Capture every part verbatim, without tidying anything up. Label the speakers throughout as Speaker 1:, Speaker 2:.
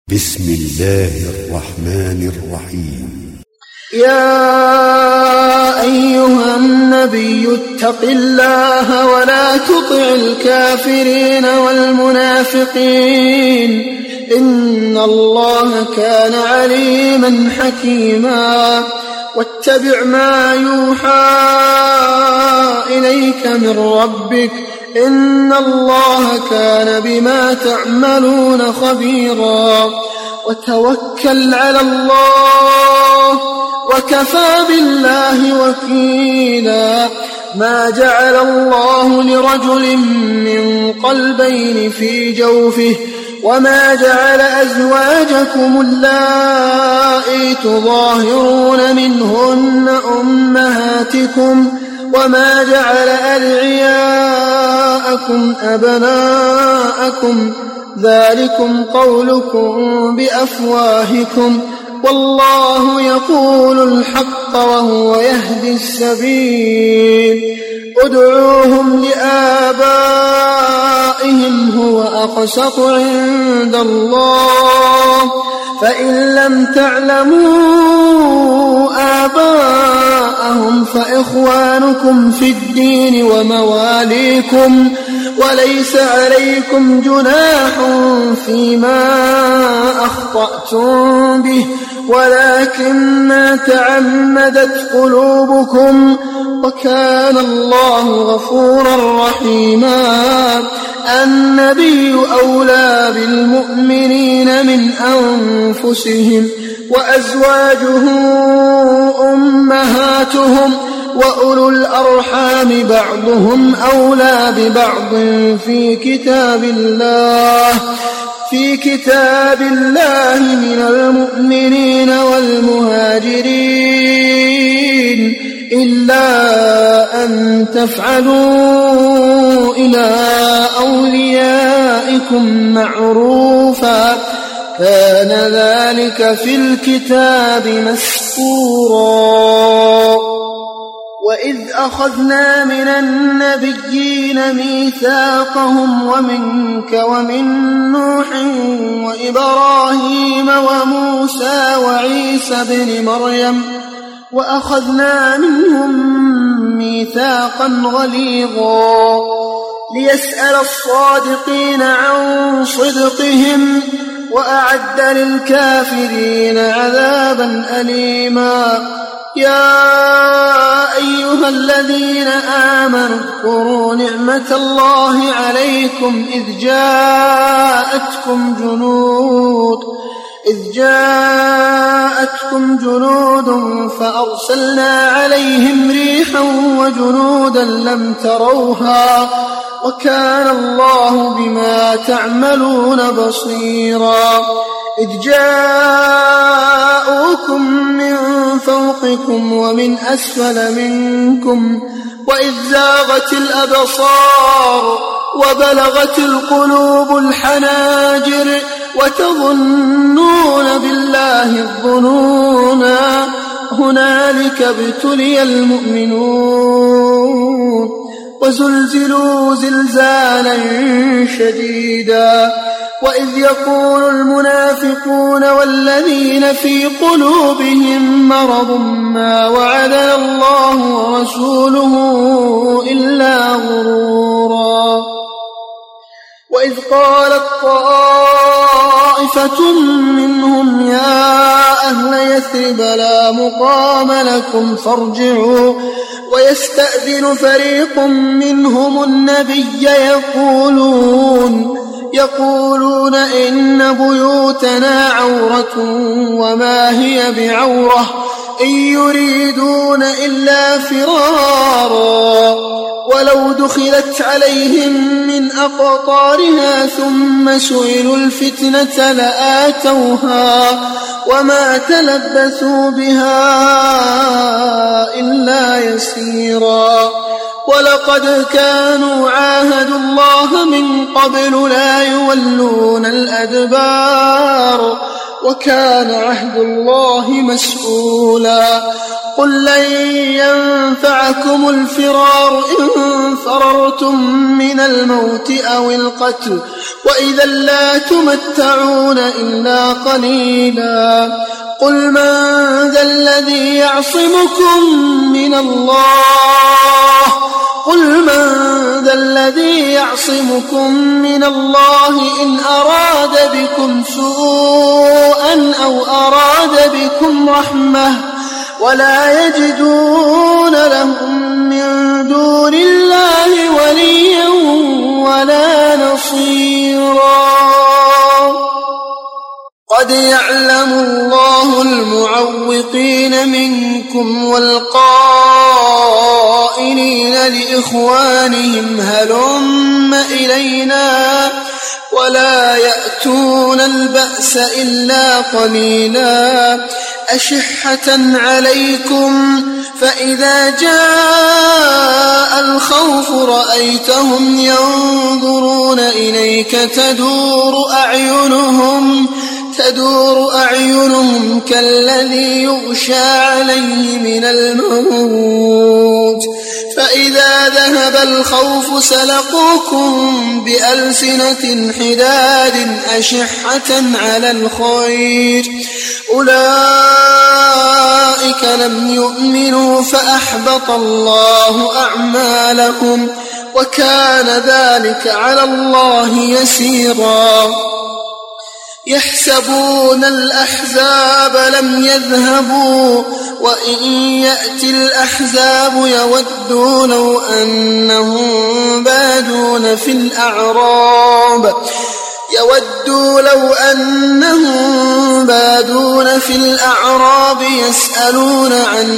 Speaker 1: بسم الله الرحمن الرحيم.
Speaker 2: يا أيها النبي اتق الله ولا تطع الكافرين والمنافقين إن الله كان عليما حكيما. واتبع ما يوحى إليك من ربك إن الله كان بما تعملون خبيرا. وتوكل على الله وكفى بالله وكيلا. ما جعل الله لرجل من قلبين في جوفه وما جعل أزواجكم اللائي تظاهرون منهن أمهاتكم وما جعل أدعياءكم أبناءكم ذلكم قولكم بأفواهكم والله يقول الحق وهو يهدي السبيل. ادعوهم لآبائهم هو أقسط عند الله فإن لم تعلموا آباءهم فإخوانكم في الدين ومواليكم وليس عليكم جناح فيما أخطأتم به ولكن ما تعمدت قلوبكم وكان الله غفورا رحيما. النبي أولى بالمؤمنين من أنفسهم وأزواجه أمهاتهم وأولو الأرحام بعضهم أولى ببعض في كتاب الله في كتاب الله من المؤمنين والمهاجرين إلا أن تفعلوا إلى أوليائكم معروفا كان ذلك في الكتاب مسطورا. وإذ أخذنا من النبيين ميثاقهم ومنك ومن نوح وإبراهيم وموسى وعيسى بن مريم وأخذنا منهم ميثاقا غليظا ليسأل الصادقين عن صدقهم وأعد للكافرين عذابا أليما. يا أيها الذين آمنوا اذكروا نعمة الله عليكم إذ جاءتكم جنود إذ جاءتكم جنود فأرسلنا عليهم ريحا وجنودا لم تروها وكان الله بما تعملون بصيرا. إذ جاءوكم من فوقكم ومن أسفل منكم وإذ زاغت الأبصار وبلغت القلوب الحناجر وتظنون بالله الظنونا هنالك ابتلي المؤمنون وزلزلوا زلزالا شديدا. وإذ يقول المنافقون والذين في قلوبهم مرض ما وعدنا الله ورسوله إلا غرورا. وإذ قالت طائفة منهم يا أهل يثرب لا مقام لكم فارجعوا ويستأذن فريق منهم النبي يقولون يقولون إن بيوتنا عورة وما هي بعورة إن يريدون إلا فرارا ولو دخلت عليهم من أقطارها ثم سئلوا الفتنة لآتوها وما تلبثوا بها إلا يسيرا. ولقد كانوا عاهدوا الله من قبل لا يولون الأدبار وكان عهد الله مسؤولا. قل لن ينفعكم الفرار إن فررتم من الموت أو القتل وإذا لا تمتعون إلا قليلا. قل من ذا الذي يعصمكم من الله قل من ذا الذي يعصمكم من الله إن أراد بكم سوءا أو أراد بكم رحمة ولا يجدون لهم من دون الله وليا ولا نصيرا. قد يعلم الله المعوقين منكم والقائلين لإخوانهم هلم إلينا ولا يأتون البأس إلا قليلا أشحة عليكم فإذا جاء الخوف رأيتهم ينظرون إليك تدور أعينهم تدور أعينهم كالذي يغشى عليه من الموت فإذا ذهب الخوف سلقوكم بألسنة حداد أشحة على الخير أولئك لم يؤمنوا فأحبط الله أعمالهم وكان ذلك على الله يسيرا. يحسبون الأحزاب لم يذهبوا وإن يأتي الأحزاب يودوا لو أنهم بادون في الأعراب يودوا لو أنهم بادون في الأعراب يسألون عن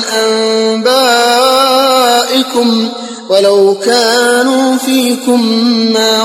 Speaker 2: أنبائكم ولو كانوا فيكم ما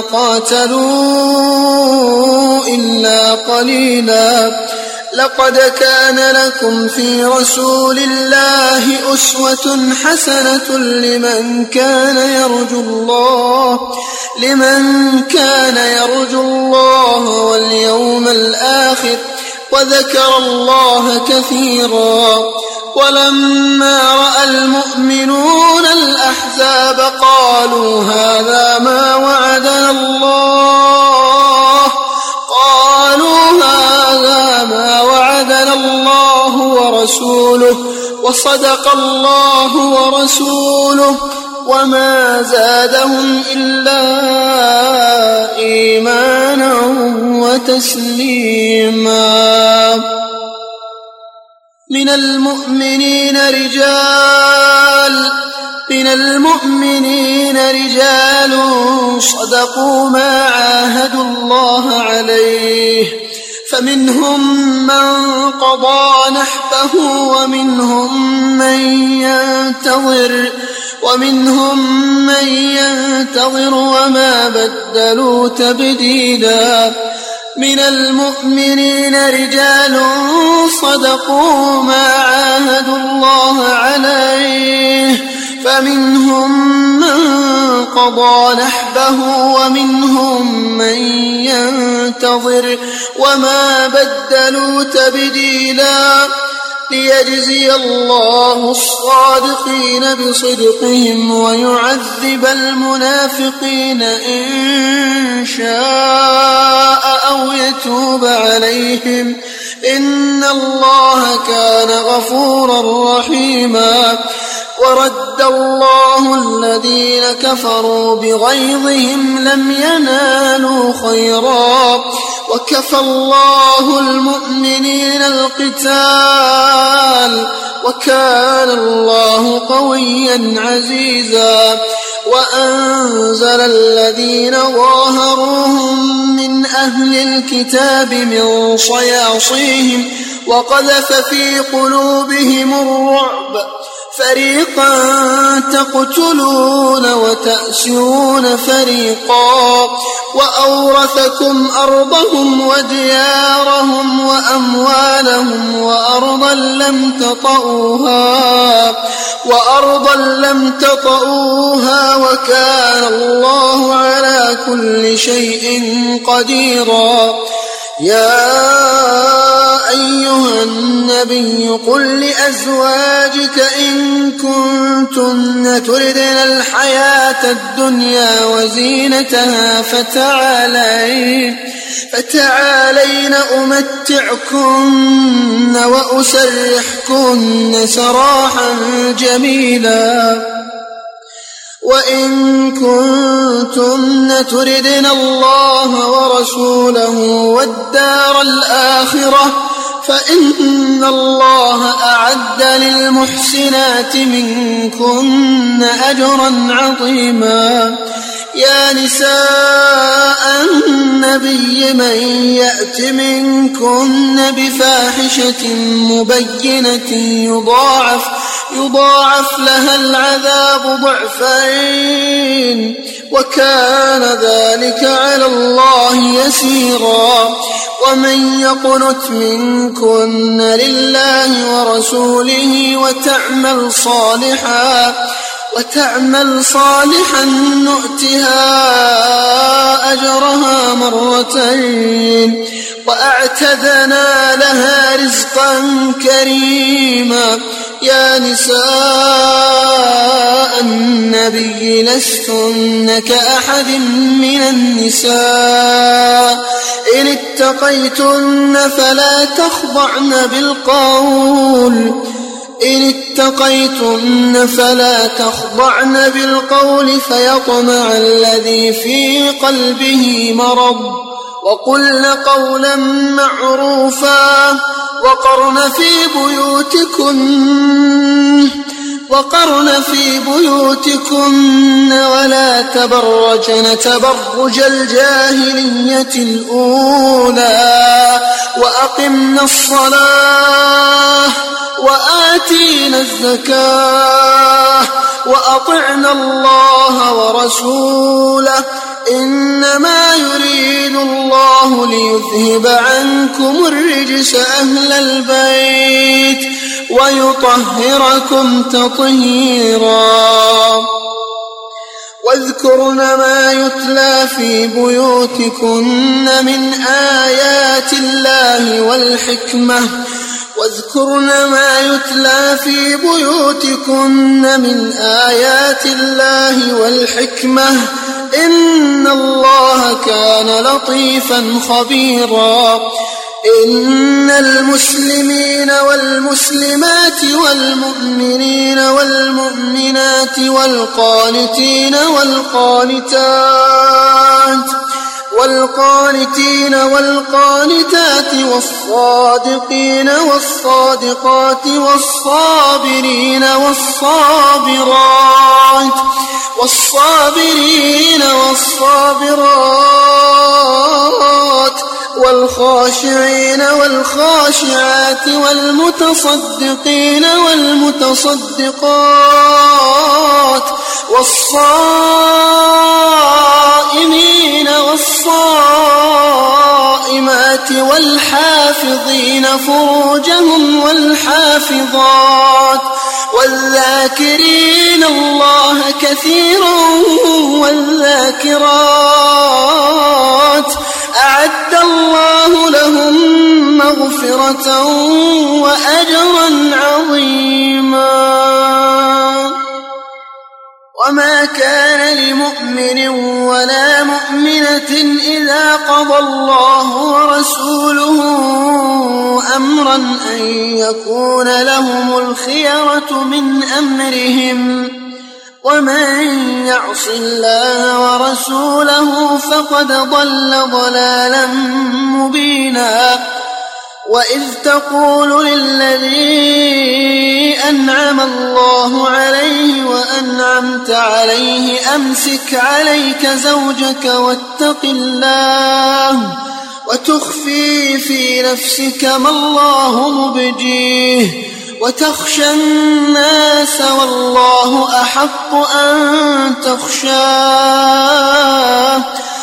Speaker 2: قاتلوا إلا قليلا. لقد كان لكم في رسول الله أسوة حسنة لمن كان يرجو الله لمن كان يرجو الله واليوم الآخر وذكر الله كثيرا. ولما رأى المؤمنون الأحزاب قالوا هذا ما وعدنا الله قالوا هذا ما وعدنا الله ورسوله وصدق الله ورسوله وما زادهم إلا إيمانا وتسليما. من المؤمنين رجال من المؤمنين رجال صدقوا ما عاهدوا الله عليه فمنهم من قضى نحبه ومنهم من ينتظر ومنهم من ينتظر وما بدلوا تبديلا. من المؤمنين رجال صدقوا ما عاهدوا الله عليه فمنهم من قضى نحبه ومنهم من ينتظر وما بدلوا تبديلا. ليجزي الله الصادقين بصدقهم ويعذب المنافقين إن شاء أو يتوب عليهم إن الله كان غفورا رحيما. ورد الله الذين كفروا بغيظهم لم ينالوا خيرا وكفى الله المؤمنين القتال وكان الله قويا عزيزا. وأنزل الذين ظاهروهم من أهل الكتاب من صياصيهم وقذف في قلوبهم الرعب فريقا تقتلون وتأسرون فريقا وأورثكم أرضهم وديارهم وأموالهم وأرضا لم تطئوها وأرضا لم تطئوها وكان الله على كل شيء قديرا. يا أيها النبي قل لأزواجك إن كنتن تردن الحياة الدنيا وزينتها فتعالين فتعالين أمتعكن وأسرحكن سراحا جميلا وإن كنتن تردن الله ورسوله والدار الآخرة فإن الله أعد للمحسنات منكن أجرا عظيما. يا نساء النبي من يأت منكن بفاحشة مبينة يضاعف يضاعف لها العذاب ضعفين وكان ذلك على الله يسيرا. ومن يقنت منكن لله ورسوله وتعمل صالحا وتعمل صالحا نؤتها أجرها مرتين وأعتدنا لها رزقا كريما. يا نساء النبي لستن كأحد من النساء إن اتقيتن فلا تخضعن بالقول إن اتقيتن فلا تخضعن بالقول فيطمع الذي في قلبه مرض وقلن قولا معروفا وقرن في بيوتكن وقرن في بيوتكن ولا تبرجن تبرج الجاهلية الأولى وأقمن الصلاة وآتينا الزكاة وأطعنا الله ورسوله إنما يريد الله ليذهب عنكم الرجس أهل البيت ويطهركم تطهيرا. واذكرن ما يتلى في بيوتكن من آيات الله والحكمة واذكرن ما يتلى في بيوتكن من آيات الله والحكمة إن الله كان لطيفا خبيرا. إن المسلمين والمسلمات والمؤمنين والمؤمنات والقانتين والقانتات والقانتين والقانتات والصادقين والصادقات والصابرين والصابرات والصابرين والصابرات والخاشعين والخاشعات والمتصدقين والمتصدقات والصائمين والصائمات والحافظين فروجهم والحافظات والذاكرين الله كثيرا والذاكرات أعد الله لهم مغفرة وأجرا عظيما. وما كان لمؤمن ولا مؤمنة إذا قضى الله ورسوله أمرا أن يكون لهم الخيرة من أمرهم ومن يعص الله ورسوله فقد ضل ضلالا مبينا. وإذ تقول للذي أنعم الله عليه وأنعمت عليه أمسك عليك زوجك واتق الله وتخفي في نفسك ما الله مبديه وتخشى الناس والله أحق أن تخشاه.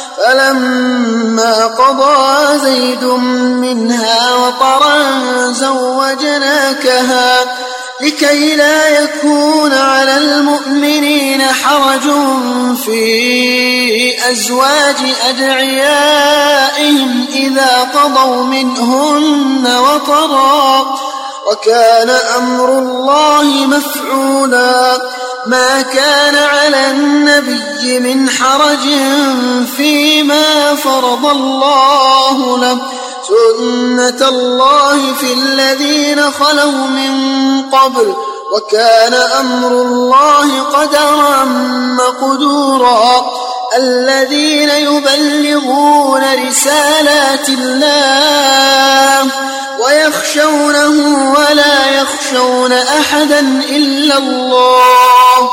Speaker 2: فلما قضى زيد منها وطرا زوجناكها لكي لا يكون على المؤمنين حرج في أزواج أدعيائهم إذا قضوا منهن وطرا وكان أمر الله مفعولا ما كان على النبي من حرج فيما فرض الله له سنة الله في الذين خلوا من قبل وكان أمر الله قدرا مقدورا الذين يبلغون رسالات الله ويخشونه ولا يخشون أحدا إلا الله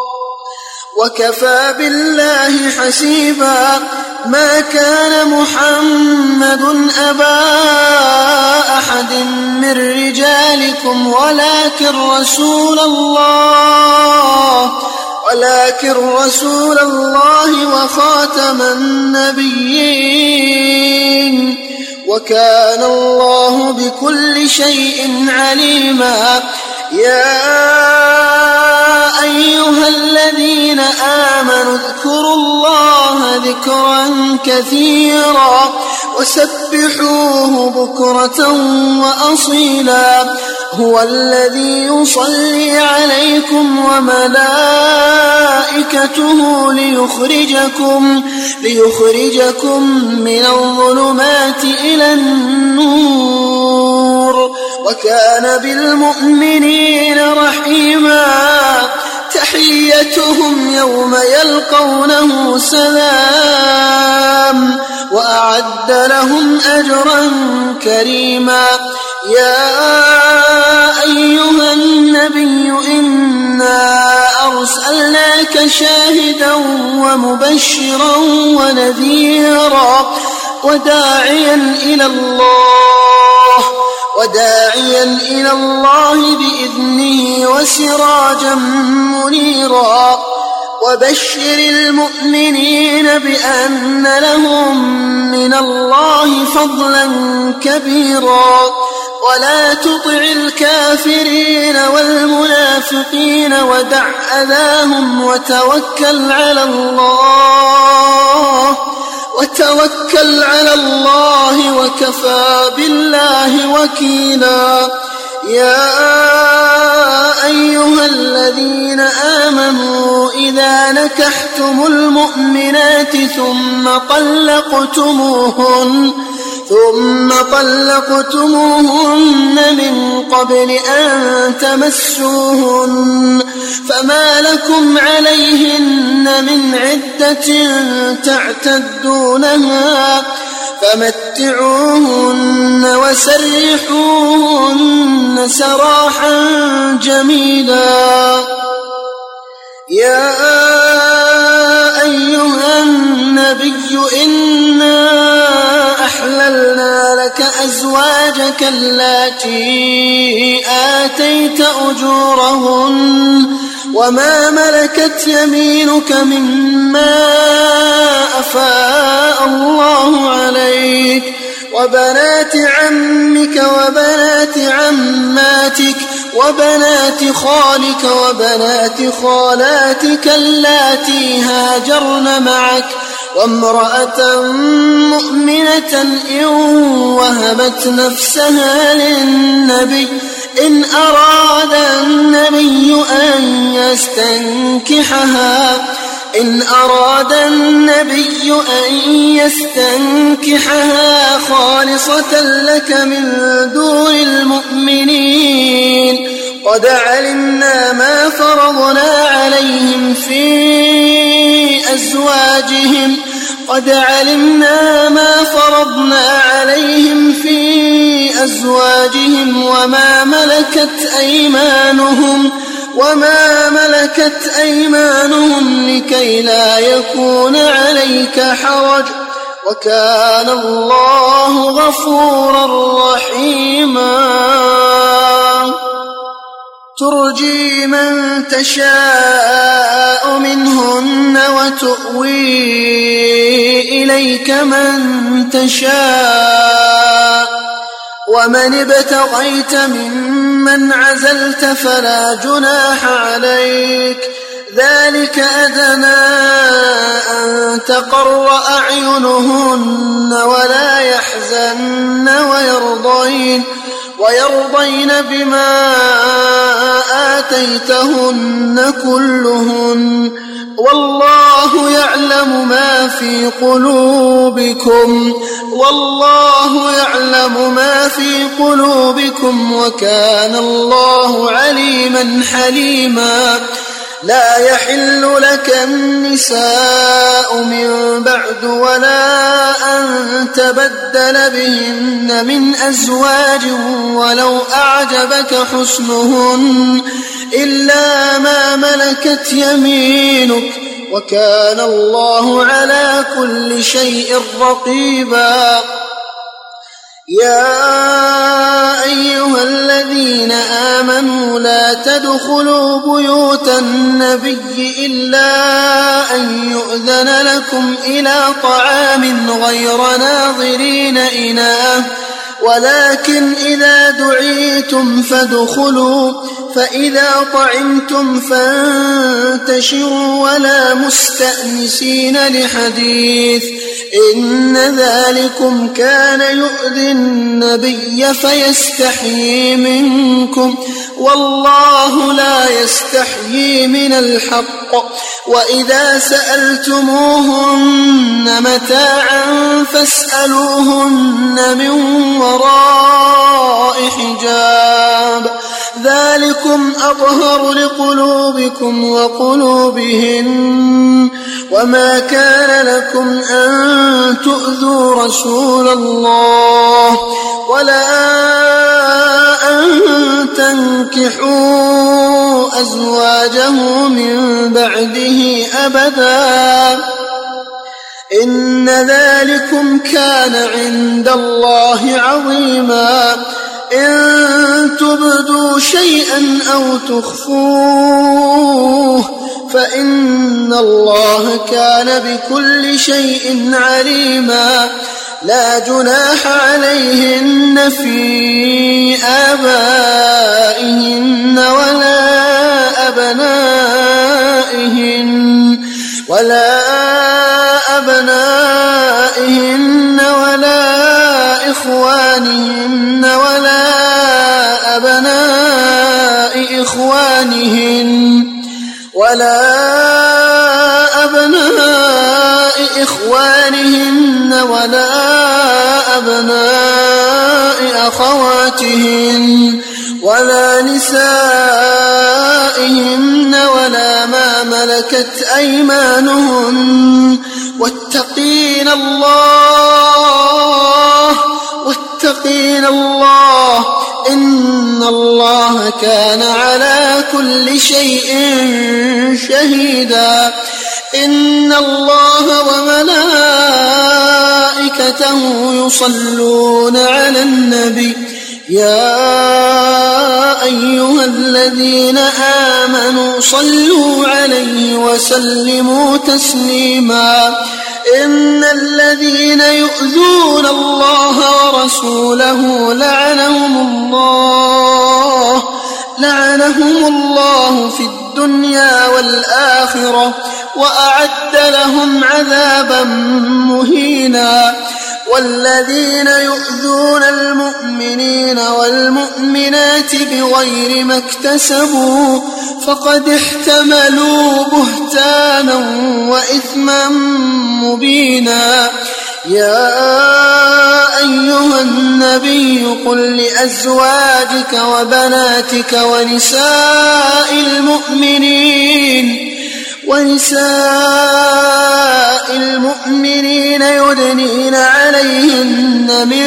Speaker 2: وكفى بالله حسيبا ما كان محمد أبا أحد من رجالكم ولكن رسول الله ولكن رسول الله وخاتم النبيين وكان الله بكل شيء عليما يا أيها الذين آمنوا اذكروا الله ذكرا كثيرا وسبحوه بكرة وأصيلا هو الذي يصلي عليكم وملائكته ليخرجكم ليخرجكم من الظلمات إلى النور وكان بالمؤمنين رحيما تحيتهم يوم يلقونه سلام وأعد لهم أجرا كريما يا أيها النبي إنا أرسلناك شاهدا ومبشرا ونذيرا وداعيا إلى الله وداعيا إلى الله بإذنه وسراجا منيرا وبشر المؤمنين بأن لهم من الله فضلا كبيرا ولا تطع الكافرين والمنافقين ودع أذاهم وتوكل على الله وتوكل على الله وكفى بالله وكيلا يا أيها الذين آمنوا إذا نكحتم المؤمنات ثم طلقتموهن ثم طلقتموهن من قبل أن تمسوهن فما لكم عليهن من عدة تعتدونها فمتعوهن وسرحوهن سراحا جميلا يا أيها النبي إنا أحللنا لك أزواجك اللاتي آتيت أجورهن وما ملكت يمينك مما أفاء الله عليك وبنات عمك وبنات عماتك وبنات خالك وبنات خالاتك اللاتي هاجرن معك وامرأة مؤمنة إن وهبت نفسها للنبي إن أراد النبي أن يستنكحها إن أراد النبي أن يستنكحها خالصة لك من دون المؤمنين قد علمنا ما فرضنا عليهم في أزواجهم قد علمنا ما فرضنا عليهم في أزواجهم وما ملكت أيمانهم وما ملكت أيمانهم لكي لا يكون عليك حرج وكان الله غفورا رحيما ترجي من تشاء منهن وتؤوي إليك من تشاء ومن ابتغيت ممن عزلت فلا جناح عليك ذلك أدنى أن تقر أعينهن ولا يحزن ويرضين, ويرضين بما آتيتهن كلهن, والله يعلم ما في قلوبكم والله يعلم ما في قلوبكم وكان الله عليما حليما. لا يحل لك النساء من بعد ولا أن تبدل بهن من أزواج ولو أعجبك حسنهن إلا ما ملكت يمينك وكان الله على كل شيء رقيبا. يا أيها الذين آمنوا لا تدخلوا بيوت النبي إلا أن يؤذن لكم إلى طعام غير ناظرين إناه, ولكن إذا دعيتم فادخلوا, فإذا طعمتم فانتشروا ولا مستأنسين لحديث, إن ذلكم كان يؤذي النبي فيستحيي منكم والله لا يستحيي من الحق. وإذا سألتموهن متاعا فاسألوهن من وراء حجاب, ذلكم أطهر لقلوبكم وقلوبهن. وما كان لكم أن تؤذوا رسول الله ولا أن تنكحوا أزواجه من بعده أبدا, إن ذلكم كان عند الله عظيما. إن تبدوا شيئا أو تخفوه فإن الله كان بكل شيء عليما. لا جناح عليهن في آبائهن ولا أبنائهن ولا أبنائهن ولا إخوانهن ولا أبناء إخوانهن ولا أبناء إخوانهن ولا أبناء أخواتهن ولا نسائهن ولا ما ملكت أيمانهن, واتقين الله واتقين الله إن الله كان على كل شيء شهيدا. إن الله وملائكته يصلون على النبي يا أيها الذين آمنوا صلوا عليه وسلموا تسليما. إن الذين يؤذون الله ورسوله لعنهم الله لعنهم الله في الدنيا والآخرة وأعد لهم عذابا مهينا. والذين يؤذون المؤمنين والمؤمنات بغير ما اكتسبوا فقد احتملوا بهتانا وإثما مبينا. يا أيها النبي قل لأزواجك وبناتك ونساء المؤمنين ونساء المؤمنين يدنين عليهن من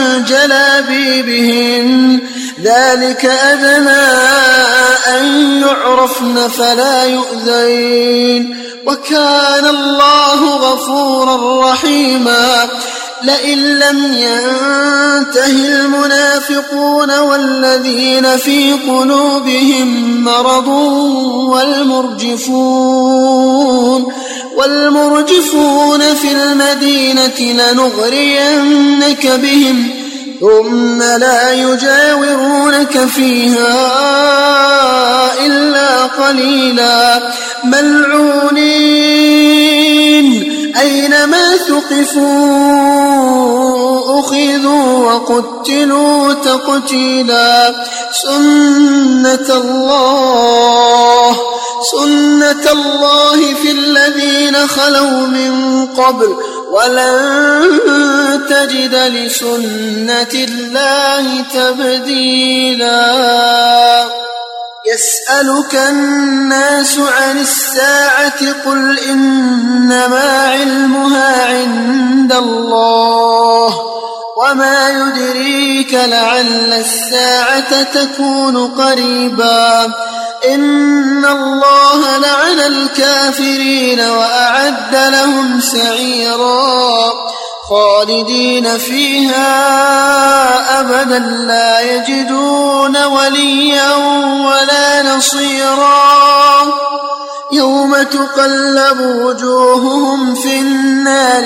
Speaker 2: جلابيبهن ذلك أدنى أن يعرفن فلا يؤذين وكان الله غفورا رحيما. لئن لم ينته المنافقون والذين في قلوبهم مرض والمرجفون والمرجفون في المدينة لنغرينك بهم ثم لا يجاورونك فيها إلا قليلا. ملعونين أينما ثقفوا أخذوا وقتلوا تقتيلا سنة الله سنة الله في الذين خلوا من قبل ولن تجد لسنة الله تبديلا يسألك الناس عن الساعة قل إنما علمها عند الله وما يدريك لعل الساعة تكون قريبا إن الله لعن الكافرين وأعد لهم سعيرا خالدين فيها أبدا لا يجدون وليا ولا نصيرا يوم تقلب وجوههم في النار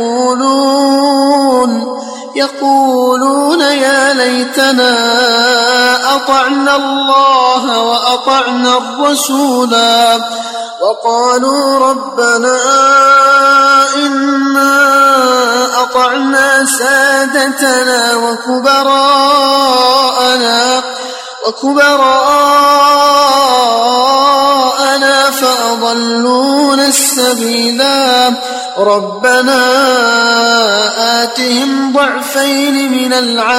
Speaker 2: يقولون يقولون يا ليتنا أطعنا الله وأطعنا الرسولا وقالوا ربنا إنا أطعنا سادتنا وكبراءنا وكبراءنا فأضلونا السبيلا ربنا آتهم ضعفين من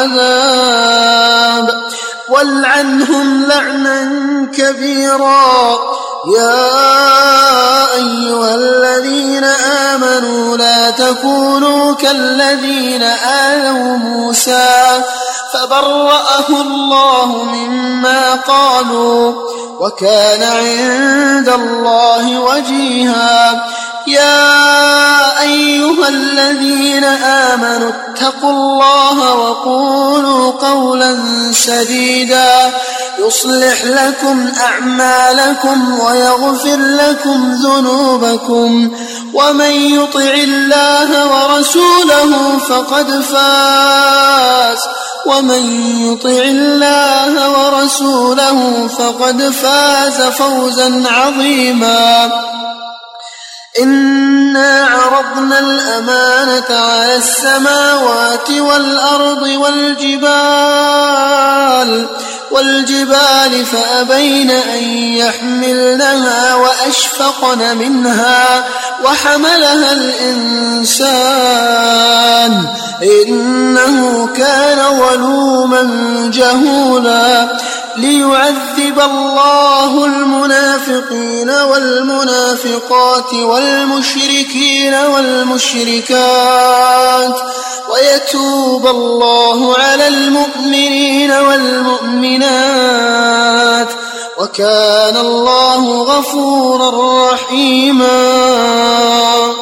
Speaker 2: العذاب والعنهم لعنا كبيرا يا أيها الذين آمنوا لا تكونوا كالذين آذوا موسى فبرأه الله مما قالوا وكان عند الله وجيها يا أيها الذين آمنوا اتقوا الله وقولوا قولا سديدا يصلح لكم أعمالكم ويغفر لكم ذنوبكم ومن يطع الله ورسوله فقد فاز ومن يطع الله ورسوله فقد فاز فوزا عظيما إنا عرضنا الأمانة على السماوات والأرض والجبال والجبال فأبين أن يحملنها وأشفقن منها وحملها الإنسان إنه كان ظلوما جهولا ليعذب الله المنافقين والمنافقات والمشركين والمشركات ويتوب الله على المؤمنين والمؤمنات وكان الله غفورا رحيما